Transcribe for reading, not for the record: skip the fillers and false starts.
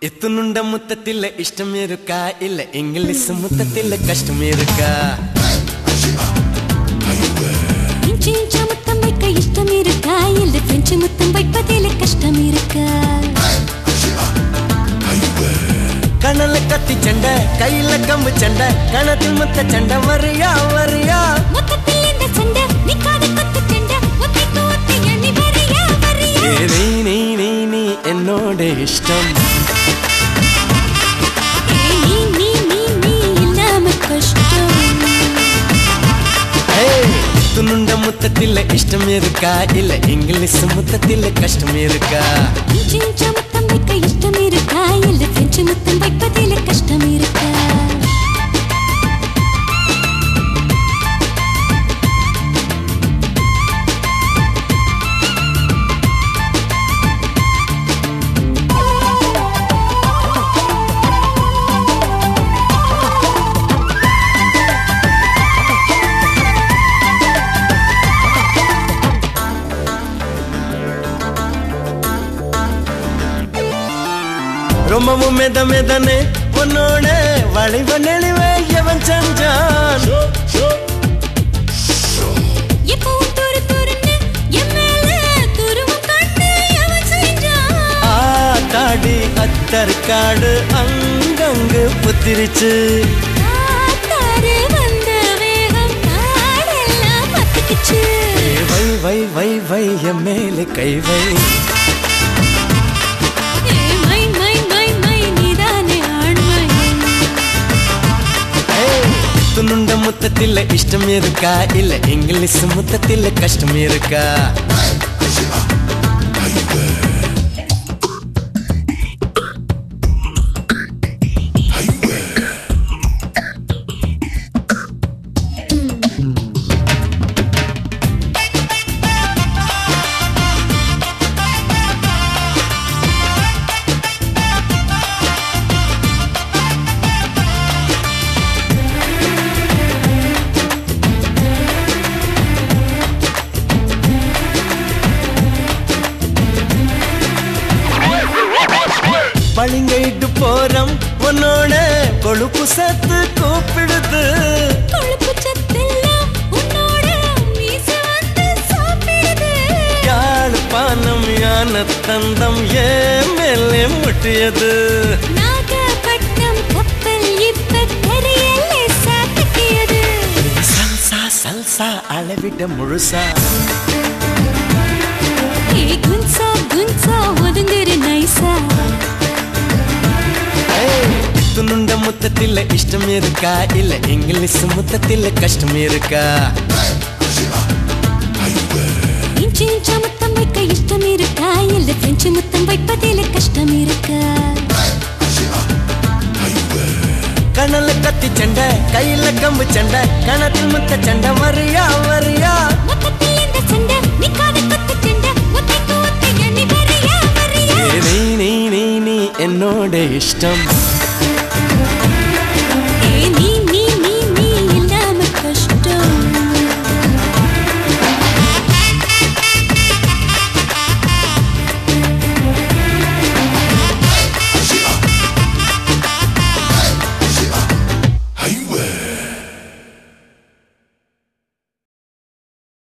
எத்துணுண்ட முத்தத்தில் இஷ்டம் இருக்கா இல்ல இங்கிலீஷ் முத்தத்தில் கஷ்டம் இருக்கா? இஞ்சி இஞ்சா முத்தம் வைக்க இஷ்டம் இருக்கா இல்ல பிரெஞ்சு முத்தம் வைப்பதில் கஷ்டம் இருக்கா? கணல கத்தி சண்டை கையில கம்பு சண்டை கணத்தில் முத்த சண்டை வரியா வரியா? மொத்தத்தில் இந்த சண்டை நிக்காத கத்து சண்டை ஒத்தைக்கு ஒத்தை எண்ணி வரியா வரியா? நீ நீ நீ நீ என்னோட இஷ்டம் துணுண்ட முத்தத்தில் இஷ்டம் இருக்கா இல்ல இங்கிலீஷ் முத்தத்தில் கஷ்டம் இருக்கா? இஞ்சி இஞ்சா முத்தம் வைக்க இஷ்டம் இருக்கா இல்ல பிரெஞ்சு முத்தம் வைப்பதில் கஷ்டம் இருக்கா? ரொம்பவும் மெத மெதனே உன்னோட வளைவ நெளிவே எவன் செஞ்சான்? எப்பவும் துரு துருன்னு என் மேல துருவம் கண்டு எவன் செஞ்சான்? ஆத்தாடி அத்தற்காடு அங்கங்கு புத்திரிச்சு காத்தாறு வந்த வேகம் காடெல்லாம் பத்திக்கிச்சு. வை வை வை வை என் மேலே கை வை துணுண்ட முத்தத்தில் இஷ்டம் இருக்கா இல்ல இங்கிலீஷ் முத்தத்தில் கஷ்டம் இருக்கா? பளிங்கைட்டு போறம் உன்னோட கொழுப்பு சத்து கூப்பிடுது. கொழுப்பு சத்தெல்லாம் உன்னோட மீசை வந்து சாப்பிடுது. யாழ்ப்பாணம் யான தந்தம் ஏன் மேலே முட்டியது. நாகப்பட்டினம் கப்பல் இப்ப கரையிலே சாத்திக்கியது. சல்சா சல்சா அளவிட முழுசா குன்சா குன்சா ஒதுங்குற நைசா. துணுண்ட முத்தத்தில் இஷ்டம் இருக்கா இல்ல இங்கிலீஷ் முத்தத்தில் கஷ்டம் இருக்கா? இஞ்சி இஞ்சா முத்தம் வைக்க இஷ்டம் இருக்கா இல்ல பிரெஞ்சு முத்தம் வைப்பதில் கஷ்டம் இருக்கா? கணல கத்தி சண்டை கையில கம்பு சண்டை கணத்தில் முத்த சண்டை வரியா வரியா? மொத்தத்தில் இந்த சண்டை நிக்காத கத்து சண்டை ஒத்தைக்கு ஒத்தை எண்ணி வரியா வரியா? நீ நீ நீ நீ என்னோட இஷ்டம்